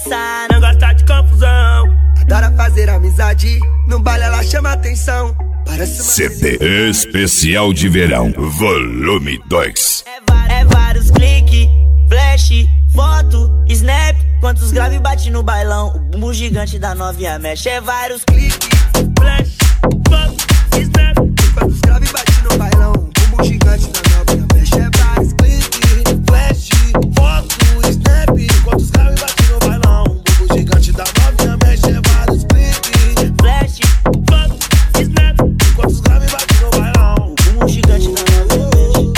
cabeça, não gosta de confusão. Adora fazer amizade, no baile ela chama atenção. Parece uma CD Especial de Verão, Volume 2. É vários cliques, flash, foto, snap. Quantos grave bate no bailão, o bumbum gigante da novinha mexe. É vários cliques, flash, foto, snap. Quantos grave bate no bailão, o bumbum gigante da novinha mexe. É vários cliques, flash, foto, snap. Quantos grave bate no bailão, o bumbum gigante da novinha mexe. É vários cliques, flash, foto, snap. quantos grave bate no bailão, o bumbum gigante da novinha mexe.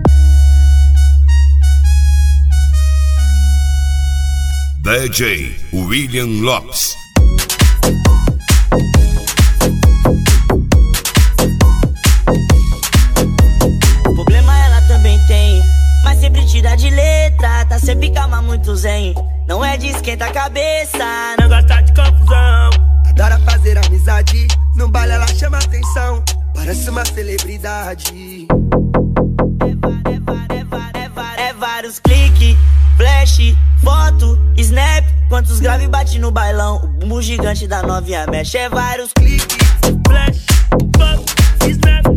DJ William Lopes. O problema ela também tem, mas sempre tira de letra. Tá sempre calma, muito zen. Não é de esquenta a cabeça, não gosta de confusão. adora fazer amizade, no baile ela chama atenção. Parece uma celebridade. É vários cliques, flash, foto, snap. Quantos grave bate no bailão, o bumbum gigante da novinha mexe. É vários cliques, flash, foto, snap.